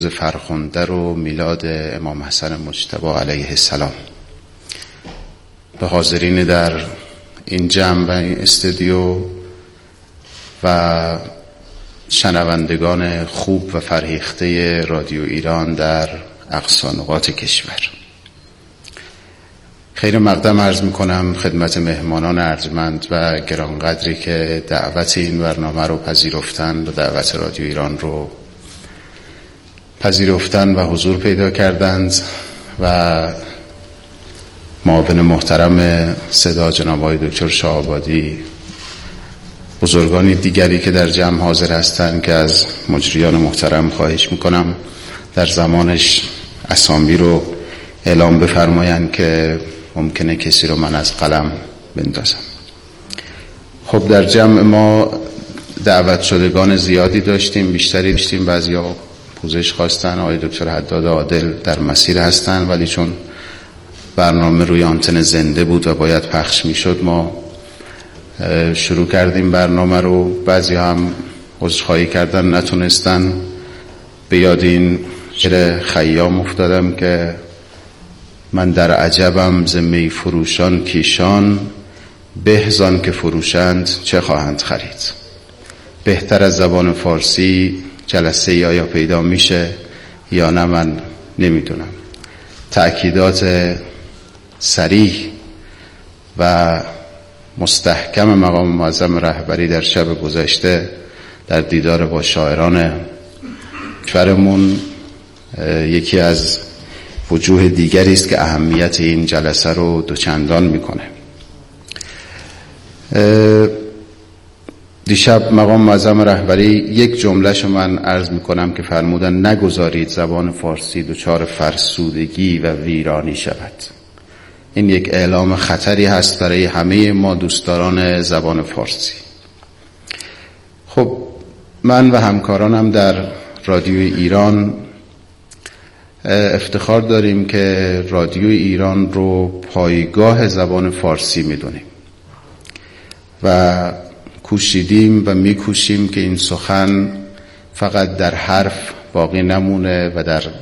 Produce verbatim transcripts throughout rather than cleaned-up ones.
فرخنده رو میلاد امام حسن مجتبی علیه السلام. به حاضرین در این جمع و این استودیو و شنوندگان خوب و فرهیخته رادیو ایران در اقصی نقاط کشور، خیر مقدم عرض میکنم خدمت مهمانان ارجمند و گرانقدری که دعوت این برنامه رو پذیرفتن و دعوت رادیو ایران رو پذیرفتن و حضور پیدا کردند و معاون محترم صدا جناب آقای دکتر شاه‌آبادی، بزرگانی دیگری که در جمع حاضر هستند که از مجریان محترم خواهش میکنم در زمانش اسامی رو اعلام بفرمایند که ممکنه کسی رو من از قلم بندازم. خب در جمع ما دعوت شدگان زیادی داشتیم، بیشتری داشتیم. بعضیا پوزش خواستن، آقای دکتر حداد عادل در مسیر هستن، ولی چون برنامه روی آنتن زنده بود و باید پخش میشد ما شروع کردیم برنامه رو. بعضی هم عذرخواهی کردن نتونستن. به یاد این شعر خیام افتادم که من در عجبم ز می فروشان کیشان، به زان که فروشند چه خواهند خرید. بهتر از زبان فارسی جلسه یا یا پیدا میشه یا نه من نمیدونم. تأکیدات صریح و مستحکم مقام معظم رهبری در شب گذشته در دیدار با شاعران کشورمون یکی از وجوه دیگری است که اهمیت این جلسه رو دوچندان میکنه. دیشب مقام معظم رهبری یک جملهشو من عرض میکنم که فرمودن نگذارید زبان فارسی دچار فرسودگی و ویرانی شود. این یک اعلام خطری هست برای همه ما دوستداران زبان فارسی. خب من و همکارانم در رادیو ایران افتخار داریم که رادیو ایران رو پایگاه زبان فارسی میدونیم و کوشیدیم و میکوشیم که این سخن فقط در حرف باقی نمونه و در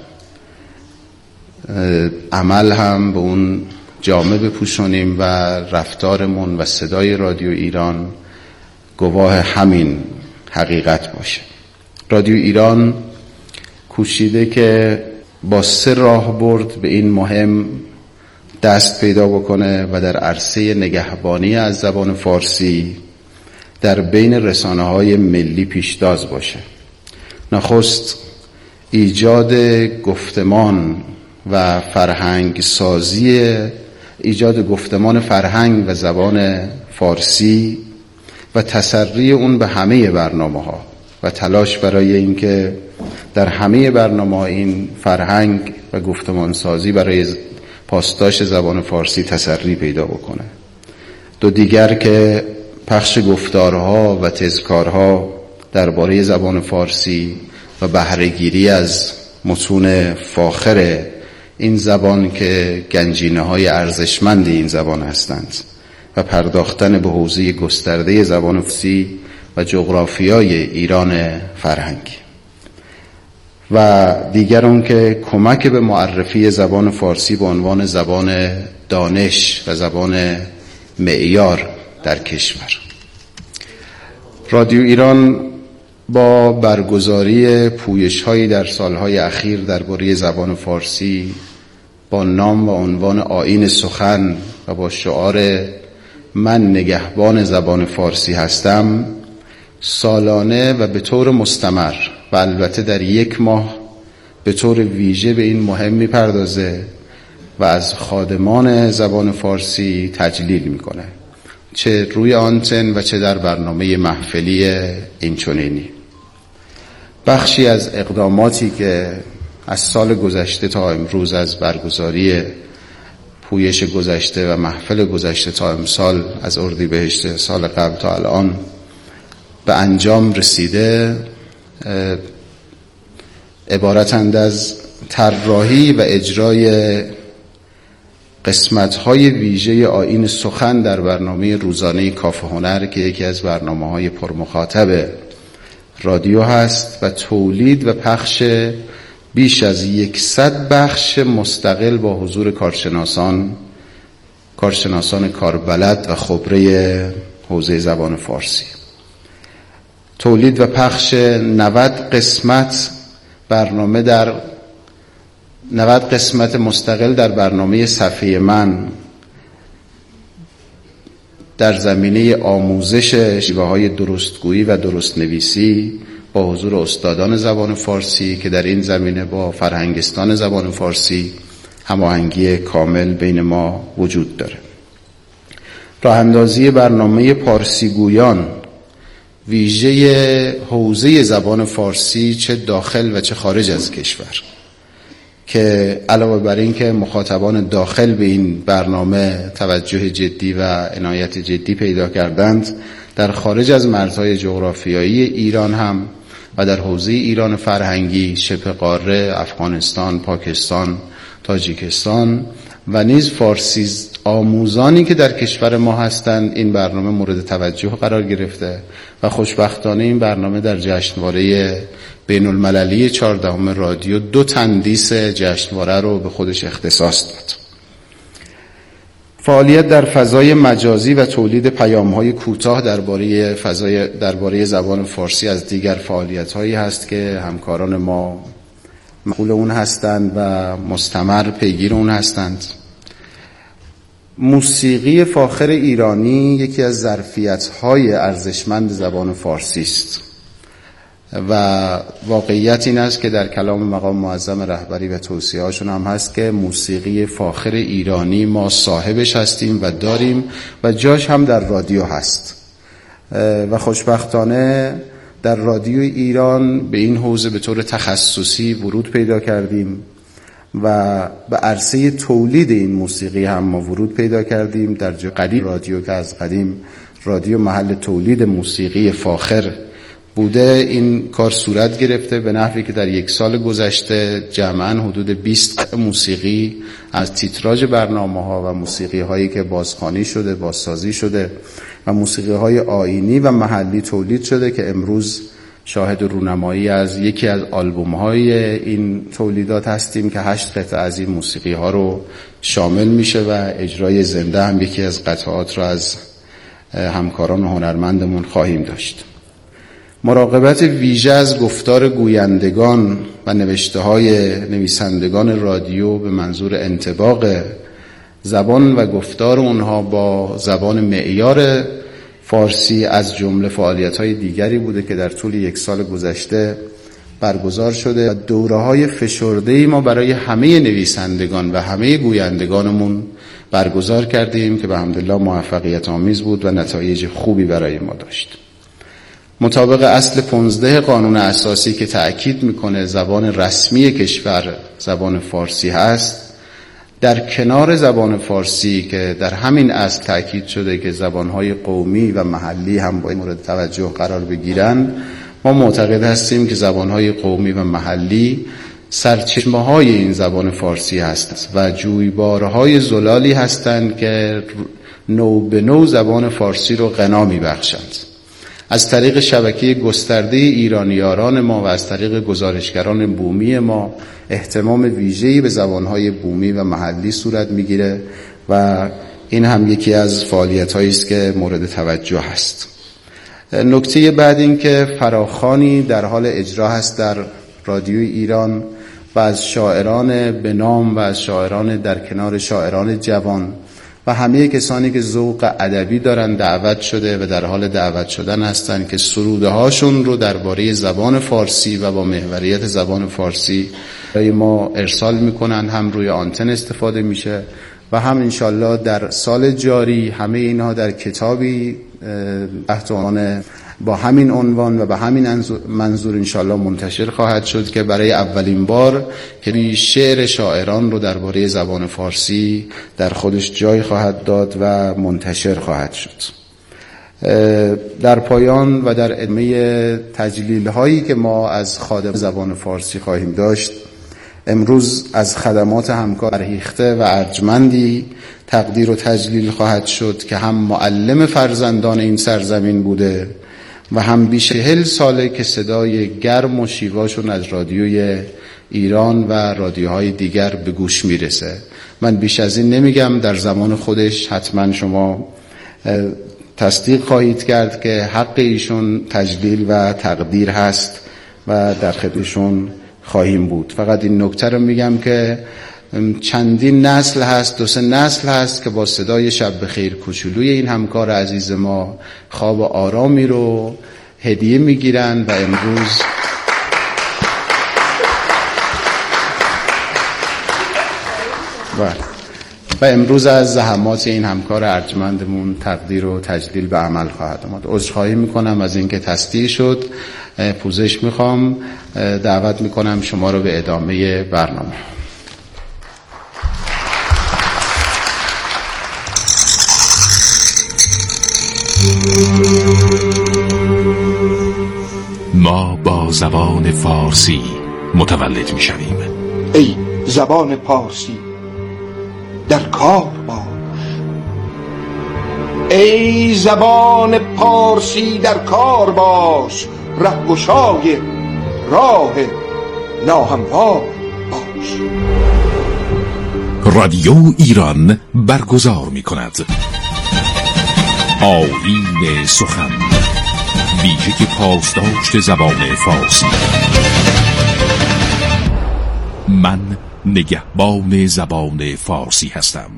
عمل هم به اون جامه بپوشونیم و رفتارمون و صدای رادیو ایران گواه همین حقیقت باشه. رادیو ایران کوشیده که با سه راه برد به این مهم دست پیدا بکنه و در عرصه نگهبانی از زبان فارسی در بین رسانه‌های ملی پیشتاز باشه. نخست ایجاد گفتمان و فرهنگ سازی ایجاد گفتمان فرهنگ و زبان فارسی و تسری اون به همه برنامه‌ها و تلاش برای اینکه در همه برنامه‌ها این فرهنگ و گفتمان سازی برای پاسداشت زبان فارسی تسری پیدا بکنه. دو دیگر که پخش گفتارها و تذکارها درباره زبان فارسی و بهره‌گیری از متون فاخر این زبان که گنجینه‌های ارزشمند این زبان هستند و پرداختن به حوزه گسترده زبان فارسی و جغرافیای ایران فرهنگی. و دیگر اون که کمک به معرفی زبان فارسی به عنوان زبان دانش و زبان معیار در کشور. رادیو ایران با برگزاری پویش‌هایی در سالهای اخیر درباره زبان فارسی با نام و عنوان آیین سخن و با شعار من نگهبان زبان فارسی هستم سالانه و به طور مستمر و البته در یک ماه به طور ویژه به این مهم میپردازه و از خادمان زبان فارسی تجلیل میکنه، چه روی آنتن و چه در برنامه محفلی اینچنینی. بخشی از اقداماتی که از سال گذشته تا امروز از برگزاری پویش گذشته و محفل گذشته تا امسال از اردیبهشت سال قبل تا الان به انجام رسیده عبارتند از طراحی و اجرای قسمت‌های ویژه آیین سخن در برنامه روزانه کافه هنر که یکی از برنامه‌های پرمخاطب رادیو هست و تولید و پخش بیش از یکصد بخش مستقل با حضور کارشناسان کارشناسان کاربلد و خبره حوزه زبان فارسی. تولید و پخش نود قسمت برنامه در نود قسمت مستقل در برنامه صفحه من در زمینه آموزش شیوه‌های درستگویی و درستنویسی با حضور استادان زبان فارسی که در این زمینه با فرهنگستان زبان فارسی هماهنگی کامل بین ما وجود داره. راه اندازی برنامه پارسیگویان ویژه حوزه زبان فارسی چه داخل و چه خارج از کشور، که علاوه بر این که مخاطبان داخل به این برنامه توجه جدی و عنایت جدی پیدا کردند، در خارج از مرزهای جغرافیایی ایران هم و در حوزه ایران فرهنگی، شبه قاره، افغانستان، پاکستان، تاجیکستان و نیز فارسی آموزانی که در کشور ما هستند این برنامه مورد توجه قرار گرفته و خوشبختانه این برنامه در جشنواره بین المللی چهاردهم رادیو دو تندیس جشنواره رو به خودش اختصاص داد. فعالیت در فضای مجازی و تولید پیام‌های کوتاه درباره فضای درباره زبان فارسی از دیگر فعالیت‌هایی هست که همکاران ما مسئول اون هستند و مستمر پیگیر اون هستند. موسیقی فاخر ایرانی یکی از ظرفیت‌های ارزشمند زبان فارسی است و واقعیت این است که در کلام مقام معظم رهبری و توصیه‌هاشون هم هست که موسیقی فاخر ایرانی ما صاحبش هستیم و داریم و جاش هم در رادیو هست و خوشبختانه در رادیو ایران به این حوزه به طور تخصصی ورود پیدا کردیم و به عرصه تولید این موسیقی هم ما ورود پیدا کردیم. در جای قدیم رادیو که از قدیم رادیو محل تولید موسیقی فاخر بوده، این کار صورت گرفته به نحوی که در یک سال گذشته جمعاً حدود بیست موسیقی از تیتراژ برنامه‌ها و موسیقی هایی که بازخوانی شده، بازسازی شده و موسیقی های آیینی و محلی تولید شده که امروز شاهد رونمایی از یکی از آلبوم های این تولیدات هستیم که هشت قطعه از این موسیقی ها رو شامل میشه و اجرای زنده هم یکی از قطعات رو از همکاران هنرمندمون خواهیم داشت. مراقبت ویژه از گفتار گویندگان و نوشته های نویسندگان رادیو به منظور انطباق زبان و گفتار اونها با زبان معیار فارسی از جمله فعالیت‌های دیگری بوده که در طول یک سال گذشته برگزار شده. دوره‌های فشرده‌ای ما برای همه نویسندگان و همه گویندگانمون برگزار کردیم که به حمدالله موفقیت آمیز بود و نتایج خوبی برای ما داشت. مطابق اصل پانزده قانون اساسی که تأکید میکنه زبان رسمی کشور زبان فارسی هست، در کنار زبان فارسی که در همین اصل تأکید شده که زبانهای قومی و محلی هم باید مورد توجه قرار بگیرن، ما معتقد هستیم که زبانهای قومی و محلی سرچشمه‌های این زبان فارسی هستند و جویبارهای زلالی هستند که نو به نو زبان فارسی رو غنا می‌بخشند. از طریق شبکه گسترده ایرانیاران ما و از طریق گزارشگران بومی ما اهتمام ویژه‌ای به زبانهای بومی و محلی صورت میگیره و این هم یکی از فعالیت‌هایی است که مورد توجه است. نکته بعد این که فراخوانی در حال اجرا هست در رادیوی ایران و از شاعران به نام و از شاعران در کنار شاعران جوان و همه کسانی که ذوق ادبی دارن دعوت شده و در حال دعوت شدن هستن که سروده هاشون رو درباره زبان فارسی و با محوریت زبان فارسی برای ما ارسال میکنن. هم روی آنتن استفاده میشه و هم انشالله در سال جاری همه اینها در کتابی تحت عنوان با همین عنوان و به همین منظور انشالله منتشر خواهد شد که برای اولین بار که شعر شاعران رو درباره زبان فارسی در خودش جای خواهد داد و منتشر خواهد شد. در پایان و در ادامه تجلیل هایی که ما از خادم زبان فارسی خواهیم داشت، امروز از خدمات همکار برهیخته و ارجمندی تقدیر و تجلیل خواهد شد که هم معلم فرزندان این سرزمین بوده و هم بیش چهل ساله که صدای گرم و شیواشون از رادیوی ایران و رادیوهای دیگر به گوش میرسه. من بیش از این نمیگم، در زمان خودش حتما شما تصدیق خواهید کرد که حق ایشون تجلیل و تقدیر هست و در خدمتشون خواهیم بود. فقط این نکته رو میگم که چندین نسل هست، دو سه نسل هست که با صدای شب بخیر کوچولوی این همکار عزیز ما خواب آرامی رو هدیه میگیرن و امروز و و امروز از زحمات این همکار ارجمندمون تقدیر و تجلیل به عمل خواهد آمد. عذرخواهی میکنم از اینکه تصدیح شد. پوزش میخوام. دعوت میکنم شما رو به ادامه برنامه. ما با زبان فارسی متولد می شویم. ای زبان پارسی در کار باش، ای زبان پارسی در کار باش، رهگشای راه ناهموار باش. رادیو ایران برگزار می کند آیین سخن، ویژه پاسداشت زبان فارسی. من نگهبان زبان فارسی هستم.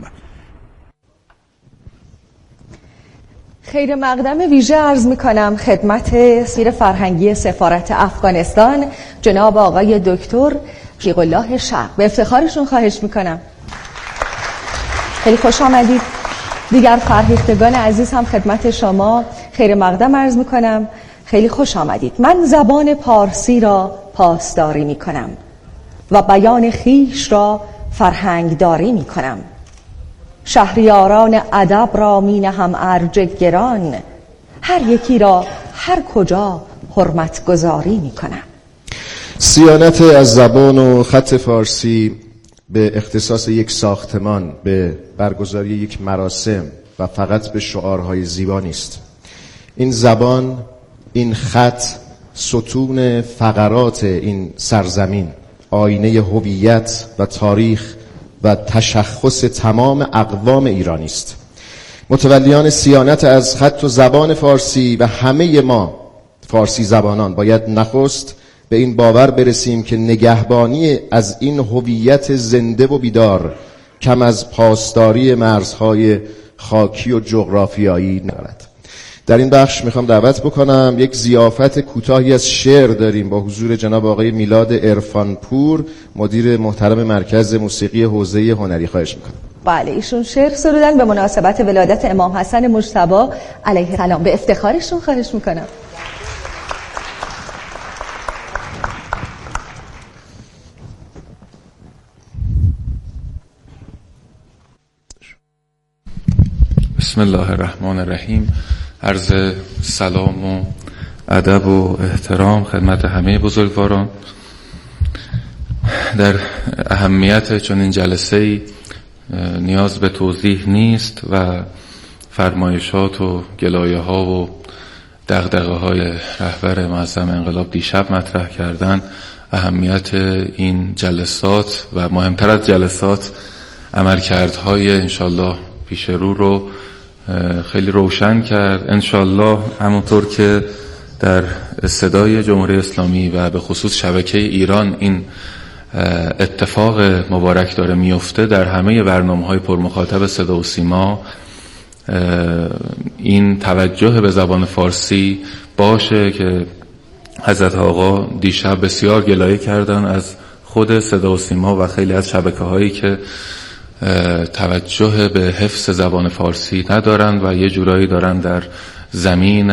خیر مقدم ویژه عرض می کنم خدمت سفیر فرهنگی سفارت افغانستان جناب آقای دکتر شیق الله شق. به افتخارشون خواهش می کنم. خیلی خوش آمدید. دیگر فرهیختگان عزیز هم خدمت شما خیر مقدم عرض می کنم. خیلی خوش آمدید. من زبان پارسی را پاسداری می کنم و بیان خیش را فرهنگداری می کنم. شهریاران ادب را می نهم ارج گران، هر یکی را هر کجا حرمت گذاری می کنم. صیانت از زبان و خط فارسی به اختصاص یک ساختمان، به برگزاری یک مراسم و فقط به شعارهای زیبا نیست. این زبان، این خط، ستون فقرات این سرزمین، آینه هویت و تاریخ و تشخص تمام اقوام ایرانی است. متولیان صیانت از خط و زبان فارسی و همه ما فارسی زبانان باید نخست به این باور برسیم که نگهبانی از این هویت زنده و بیدار کم از پاسداری مرزهای خاکی و جغرافیایی ندارد. در این بخش میخوام دعوت بکنم یک ضیافت کوتاهی از شعر داریم با حضور جناب آقای میلاد عرفانپور، مدیر محترم مرکز موسیقی حوزه هنری. خواهش میکنم. بله، ایشون شعر سرودن به مناسبت ولادت امام حسن مجتبی علیه السلام. به افتخارشون خواهش میکنم. بسم الله الرحمن الرحیم. عرض سلام و ادب و احترام خدمت همه بزرگواران. در اهمیت چنین جلسه‌ای نیاز به توضیح نیست و فرمایشات و گلایه‌ها و دغدغه‌های رهبر معظم انقلاب دیشب مطرح کردن. اهمیت این جلسات و مهمتر از جلسات عملکردهای انشالله پیش رو رو خیلی روشن کرد. انشالله همونطور که در صدای جمهوری اسلامی و به خصوص شبکه ایران این اتفاق مبارک داره میفته، در همه برنامه‌های پرمخاطب صدا و سیما این توجه به زبان فارسی باشه که حضرت آقا دیشب بسیار گلایه کردن از خود صدا و سیما و خیلی از شبکه‌هایی که توجه به حفظ زبان فارسی ندارند و یه جورایی دارن در زمین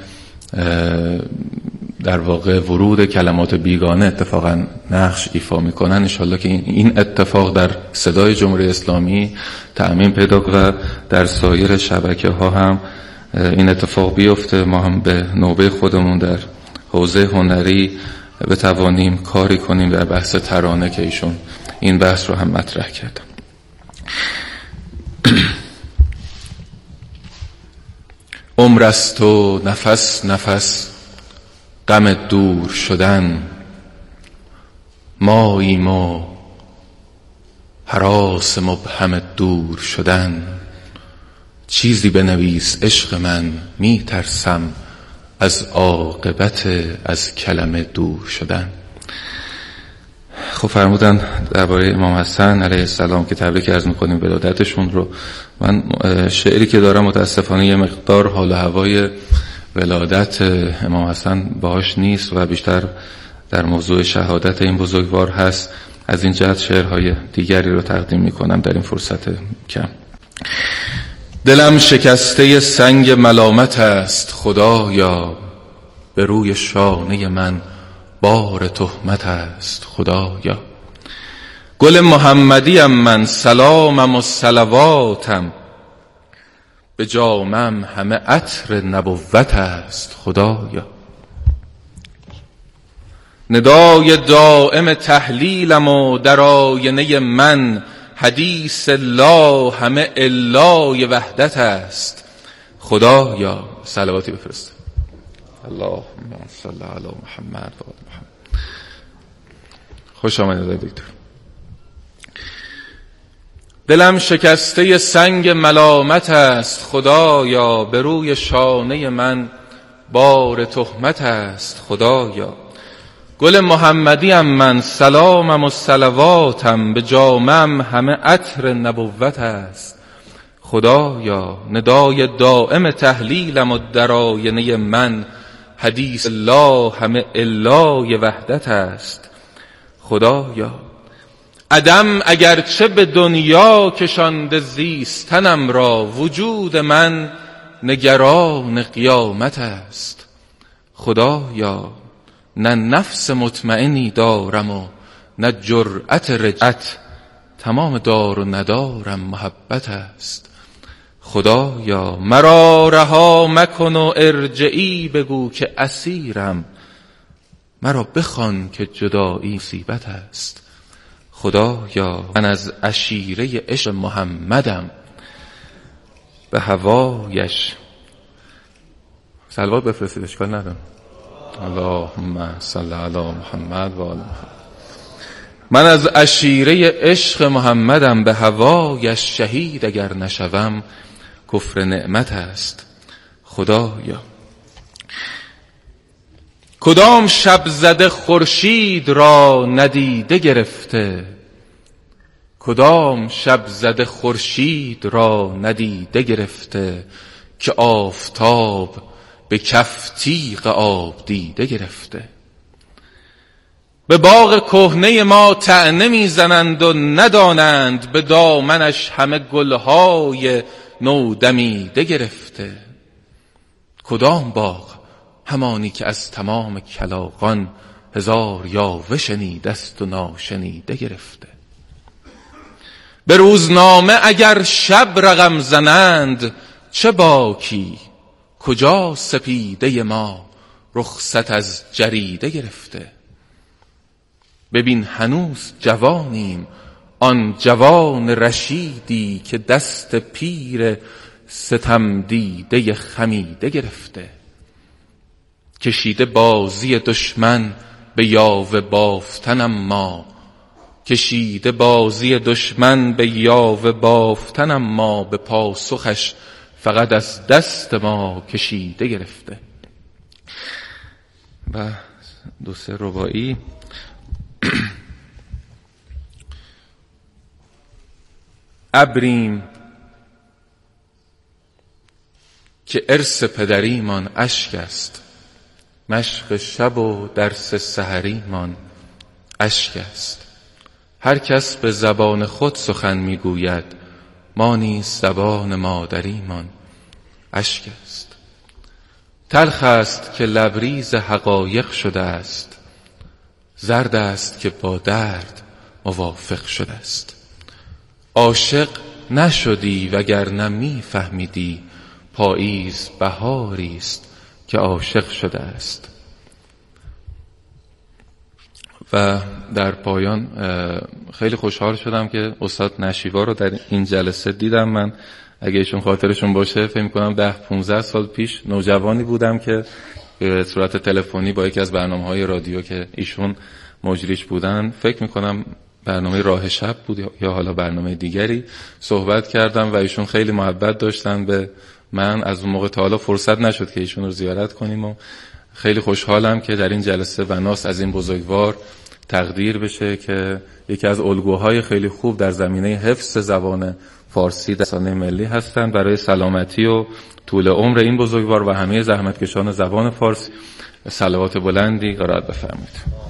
در واقع ورود کلمات بیگانه اتفاقا نقش ایفا میکنن. انشالله که این اتفاق در صدای جمهوری اسلامی تأمین پیدا و در سایر شبکه ها هم این اتفاق بیفته. ما هم به نوبه خودمون در حوزه هنری بتوانیم کاری کنیم در بحث ترانه که ایشون این بحث رو هم مطرح کردم. عمر است و نفس نفس غم دور شدن، ماییم و هراس مبهم دور شدن. چیزی بنویس عشق من، می ترسم از عاقبت از کلمه دور شدن. خب فرمودن درباره امام حسن علیه السلام که تبریک عرض میکنیم ولادتشون رو. من شعری که دارم متاسفانه یه مقدار حال و هوای ولادت امام حسن باهاش نیست و بیشتر در موضوع شهادت این بزرگوار هست. از این جهت شعرهای دیگری رو تقدیم میکنم در این فرصت کم. دلم شکسته سنگ ملامت است خدایا، به روی شانه من بار تهمت است خدایا. گل محمدیم من، سلامم و صلواتم، به جامم همه عطر نبوت است خدایا. ندای دائم تحلیلم و در آینه من، حدیث لا همه الای وحدت است خدایا. صلواتی بفرست. اللهم صل علی محمد و آل محمد. خوش آمدید دکتر. دلم شکسته سنگ ملامت است خدایا، به روی شانه من بار تهمت است خدایا. گل محمدیم من، سلامم و صلواتم، به جامم همه عطر نبوت است خدایا. ندای دائم تحلیلم و در آینه من، حدیث لا همه الای وحدت است خدایا. عدم اگرچه به دنیا کشانده زیستنم را، وجود من نگران قیامت است خدایا. نه نفس مطمئنی دارم و نه جرأت رجعت، تمام دار و ندارم محبت است خدایا. مرا رها مکن و ارجعی بگو که اسیرم، مرا بخوان که جدایی مصیبت است خدایا. من از عشیره عشق محمدم، به هوایش صلوات بفرستید، اشکال ندارم. اللهم صل علی محمد و آل محمد. من از عشیره عشق محمدم، به هوایش شهید اگر نشوم کفر نعمت است خدایا. کدام شب زده خورشید را ندیده گرفته، کدام شب زده خورشید را ندیده گرفته، که آفتاب به کف تیغ آب دیده گرفته. به باغ کهنه ما طعنه میزنند و ندانند، به دامنش همه گلهای نو دمیده گرفته. کدام باغ؟ همانی که از تمام کلاغان هزار یاوه شنیده است و ناشنیده گرفته. به روزنامه اگر شب رقم زنند چه باکی، کجا سپیده ما رخصت از جریده گرفته. ببین هنوز جوانیم، آن جوان رشیدی که دست پیر ستم دیده خمیده گرفته. کشیده بازی دشمن به یاوه بافتنم ما، کشیده بازی دشمن به یاوه بافتنم ما، به پاسخش فقط از دست ما کشیده گرفته. و دو سه رباعی. ابریم که ارث پدریمان اشک است، مشق شب و درس سحریمان اشک است. هر کس به زبان خود سخن میگوید، ما نیز زبان مادریمان اشک است. تلخ است که لبریز حقایق شده است، زرد است که با درد موافق شده است. عاشق نشدی وگرنه می فهمیدی، پاییز بهاری است که عاشق شده است. و در پایان خیلی خوشحال شدم که استاد نشیوا رو در این جلسه دیدم. من اگه ایشون خاطرشون باشه فکر می‌کنم ده پانزده سال پیش نوجوانی بودم که به صورت تلفنی با یکی از برنامه‌های رادیو که ایشون مجریش بودن، فکر میکنم برنامه راه شب بود یا حالا برنامه دیگری، صحبت کردم و ایشون خیلی محبت داشتن به من. از اون موقع تا حالا فرصت نشد که ایشون رو زیارت کنیم و خیلی خوشحالم که در این جلسه بناست از این بزرگوار تقدیر بشه که یکی از الگوهای خیلی خوب در زمینه حفظ زبان فارسی در رسانه ملی هستند. برای سلامتی و طول عمر این بزرگوار و همه زحمتکشان زبان فارسی صلوات بلندی قرائت بفرمایید.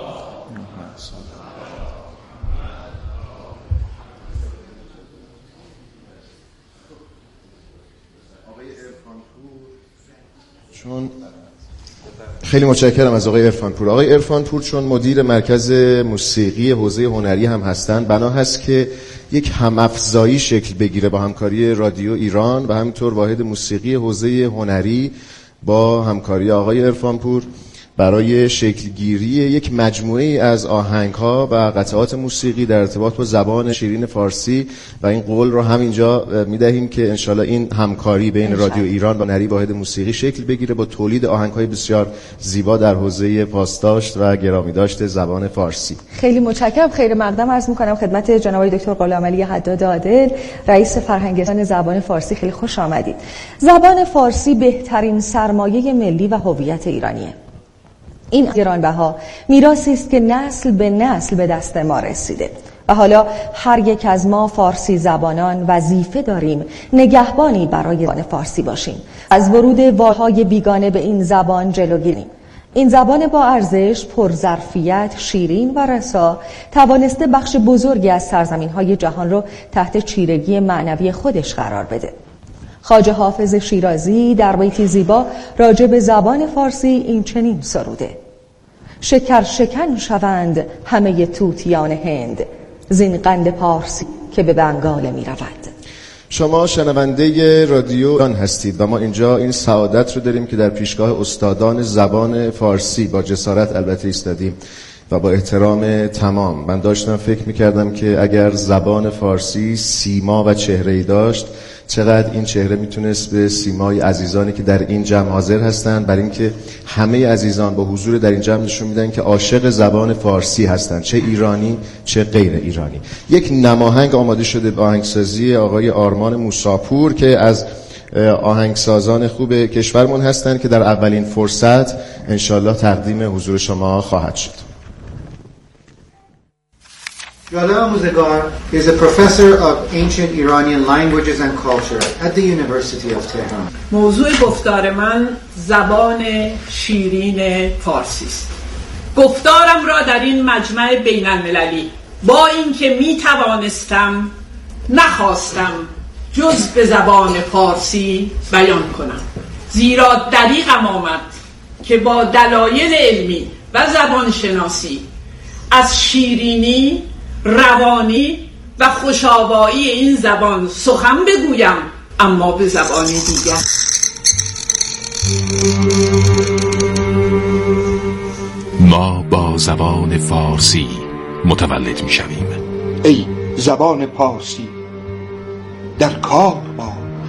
چون خیلی متشکرم از آقای عرفانپور. آقای عرفانپور چون مدیر مرکز موسیقی حوزه هنری هم هستند، بنا هست که یک هم‌افزایی شکل بگیره با همکاری رادیو ایران و همینطور واحد موسیقی حوزه هنری با همکاری آقای عرفانپور برای شکلگیری یک مجموعه از آهنگ‌ها و قطعات موسیقی در ارتباط با زبان شیرین فارسی و این قول رو همینجا می‌دهیم که انشالله این همکاری بین رادیو ایران و هنری واحد موسیقی شکل بگیره با تولید آهنگ‌های بسیار زیبا در حوزه پاسداشت و گرامیداشت زبان فارسی. خیلی متشکرم. خیر مقدم عرض می‌کنم خدمت جناب آقای دکتر غلامعلی حداد عادل، رئیس فرهنگستان زبان فارسی. خیلی خوش آمدید. زبان فارسی بهترین سرمایه ملی و هویت ایرانیه. این گرانبها میراثی است که نسل به نسل به دست ما رسیده و حالا هر یک از ما فارسی زبانان وظیفه داریم نگهبانی برای زبان فارسی باشیم، از ورود واژه‌های بیگانه به این زبان جلوگیریم. این زبان با ارزش، پرظرفیت، شیرین و رسا توانسته بخش بزرگی از سرزمین‌های جهان رو تحت چیرگی معنوی خودش قرار بده. خواجه حافظ شیرازی در بیتی زیبا راجع به زبان فارسی این چنین سروده: شکر شکن شوند همه طوطیان هند، زین قند پارسی که به بنگال می رود. شما شنونده رادیو ایران هستید و ما اینجا این سعادت رو داریم که در پیشگاه استادان زبان فارسی با جسارت البته ایستادیم و با احترام تمام. من داشتم فکر میکردم که اگر زبان فارسی سیما و چهره‌ای داشت، چقدر این چهره میتونست به سیمای عزیزانی که در این جمع حاضر هستند، برای اینکه همه عزیزان با حضور در این جمع نشون میدن که عاشق زبان فارسی هستند، چه ایرانی چه غیر ایرانی. یک نماهنگ آماده شده به آهنگسازی آقای آرمان موساپور که از آهنگسازان خوب کشورمون هستند که در اولین فرصت انشالله تقدیم حضور شما خواهد شد. Jalal Muzagar is a professor of ancient Iranian languages and culture at the University of Tehran. موضوع گفتار من زبان شیرین فارسی است. گفتارم را در این مجمع بین المللی با اینکه می توانستم نخواستم جز به زبان فارسی بیان کنم، زیرا دریغم آمد که با دلایل علمی و زبان شناسی از شیرینی، روانی و خوشابایی این زبان سخن بگویم، اما به زبانی دیگر. ما با زبان فارسی متولد می شویم. ای زبان پارسی در کار باش،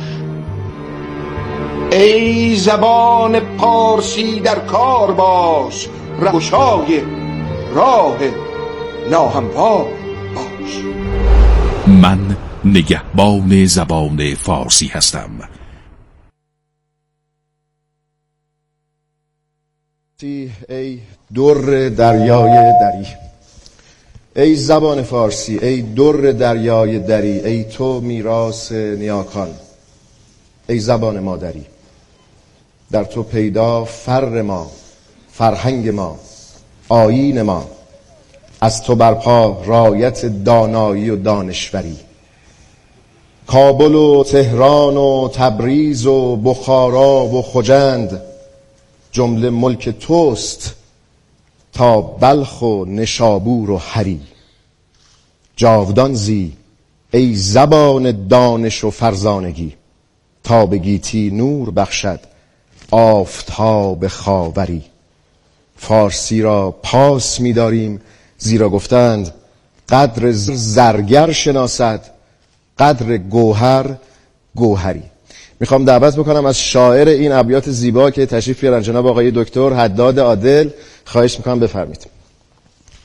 ای زبان پارسی در کار باش، رهگشای راه ناهموار باش. من نگهبان زبان فارسی هستم. ای در دریای دری، ای زبان فارسی، ای در دریای دری، ای تو میراث نیاکان، ای زبان مادری. در تو پیدا فر ما، فرهنگ ما، آیین ما، از تو برپا رایت دانایی و دانشوری. کابل و تهران و تبریز و بخارا و خجند جمله ملک توست تا بلخ و نشابور و هری. جاودان زی ای زبان دانش و فرزانگی، تا به گیتی نور بخشد آفتاب خاوری. فارسی را پاس می‌داریم زیرا گفتند قدر زرگر شناسد قدر گوهر گوهری. میخوام دعوت بکنم از شاعر این ابیات زیبا که تشریف بیارن، جناب آقای دکتر حداد عادل. خواهش میکنم بفرمایید.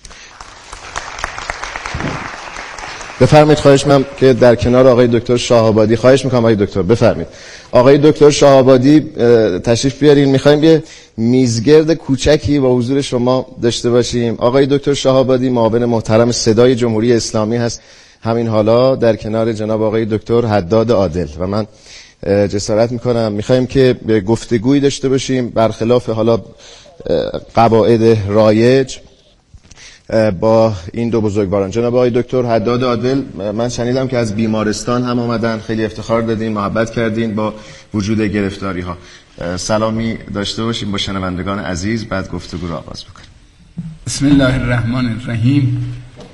بفرمایید. خواهش می‌کنم که در کنار آقای دکتر شاه‌آبادی، خواهش می‌کنم آقای دکتر بفرمایید. آقای دکتر شاه‌آبادی تشریف بیارین. می‌خوایم یه میزگرد کوچکی با حضور شما داشته باشیم. آقای دکتر شاه‌آبادی معاون محترم صدای جمهوری اسلامی هست، همین حالا در کنار جناب آقای دکتر حداد عادل، و من جسارت می‌کنم می‌خوایم که گفتگویی داشته باشیم برخلاف حالا قواعد رایج با این دو بزرگواران. جناب آقای دکتر حداد عادل، من شنیدم که از بیمارستان هم آمدن، خیلی افتخار دادین، محبت کردین با وجود گرفتاری ها. سلامی داشته باشیم با شنوندگان عزیز، بعد گفتگو رو آغاز بکنیم. بسم الله الرحمن الرحیم.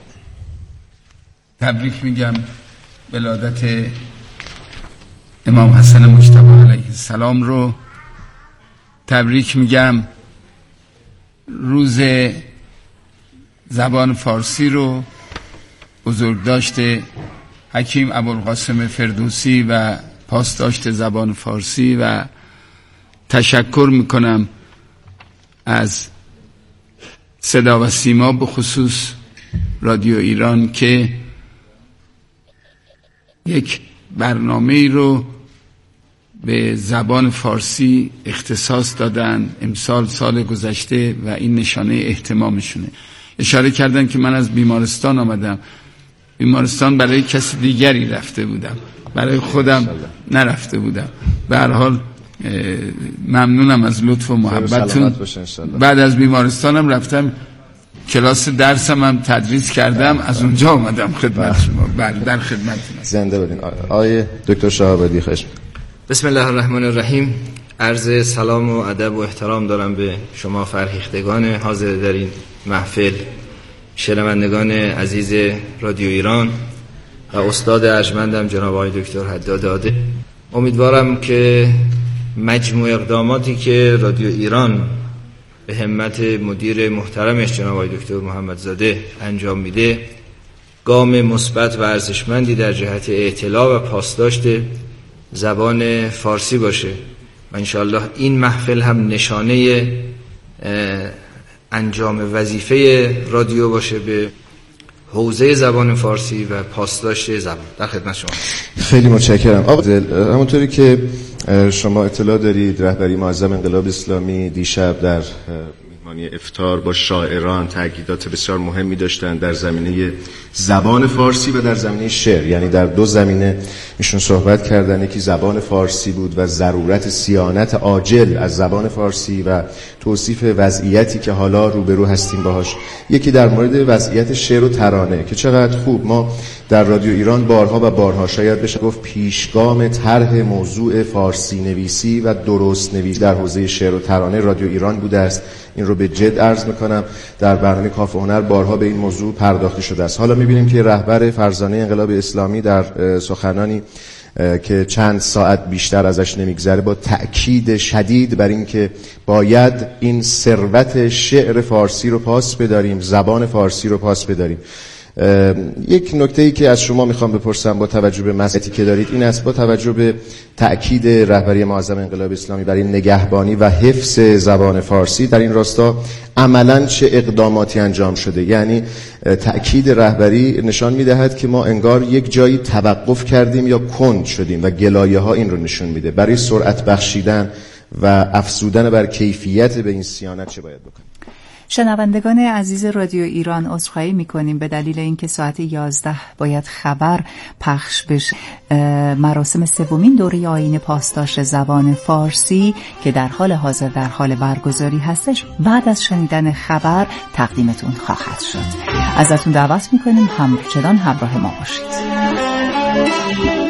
تبریک میگم ولادت امام حسن مجتبی علیه السلام رو. تبریک میگم روز زبان فارسی رو، بزرگداشت حکیم ابوالقاسم فردوسی و پاسداشت زبان فارسی، و تشکر میکنم از صدا و سیما، به خصوص رادیو ایران که یک برنامه رو به زبان فارسی اختصاص دادن. امسال سال گذشته و این نشانه اهتمامشونه. اشاره کردن که من از بیمارستان آمدم. بیمارستان برای کسی دیگری رفته بودم، برای خودم نرفته بودم. به هر حال ممنونم از لطف و محبتتون. بعد از بیمارستانم رفتم کلاس درسم هم تدریس کردم، از اونجا آمدم خدمت شما. بله، در خدمتتون. زنده بودین. آقای دکتر شاه‌آبادی، خواهش. بسم الله الرحمن الرحیم. عرض سلام و ادب و احترام دارم به شما فرهیختگان حاضر در این محفل، شنوندگان عزیز رادیو ایران و استاد ارجمندم جناب آقای دکتر حداد عادل. امیدوارم که مجموع اقداماتی که رادیو ایران به همت مدیر محترمش جناب آقای دکتر محمدزاده انجام میده گام مثبت و ارزشمندی در جهت اطلاع و پاسداشت زبان فارسی باشه و انشاءالله این محفل هم نشانه انجام وظیفه رادیو باشه به حوزه زبان فارسی و پاسداشت زبان. در خدمت شما. خیلی متشکرم. آقا همونطوری که شما اطلاع دارید، رهبری معظم انقلاب اسلامی دیشب در مهمانی افطار با شاعران تاکیدات بسیار مهمی داشتن در زمینه زبان فارسی و در زمینه شعر، یعنی در دو زمینه ایشون صحبت کردن. یکی زبان فارسی بود و ضرورت صیانت عاجل از زبان فارسی و توصیف وضعیتی که حالا روبرو هستیم باهاش. یکی در مورد وضعیت شعر و ترانه که چقدر خوب ما در رادیو ایران بارها و بارها، شاید بشه گفت پیشگام طرح موضوع فارسی نویسی و درست نویسی در حوزه شعر و ترانه رادیو ایران بوده است. این رو به جد عرض میکنم. در برنامه کافه هنر بارها به این موضوع پرداخته شده است. حالا میبینیم که رهبر فرزانه انقلاب اسلامی در سخنانی که چند ساعت بیشتر ازش نمیگذره با تأکید شدید بر این که باید این ثروت شعر فارسی رو پاس بداریم، زبان فارسی رو پاس بداریم. یک نکته‌ای که از شما میخوام بپرسم با توجه به مسئله‌ای که دارید این است، با توجه به تأکید رهبری معظم انقلاب اسلامی برای نگهبانی و حفظ زبان فارسی، در این راستا عملاً چه اقداماتی انجام شده؟ یعنی تأکید رهبری نشان میدهد که ما انگار یک جایی توقف کردیم یا کند شدیم و گلایه ها این رو نشون میده. برای سرعت بخشیدن و افزودن بر کیفیت به این صیانت چه باید بکنیم؟ شنوندگان عزیز رادیو ایران، عذرخواهی میکنیم به دلیل اینکه ساعت یازده باید خبر پخش بشه. مراسم سومین دوره آیین پاسداشت زبان فارسی که در حال حاضر در حال برگزاری هستش، بعد از شنیدن خبر تقدیمتون خواهد شد. ازتون دعوت میکنیم همچنان همراه ما باشید.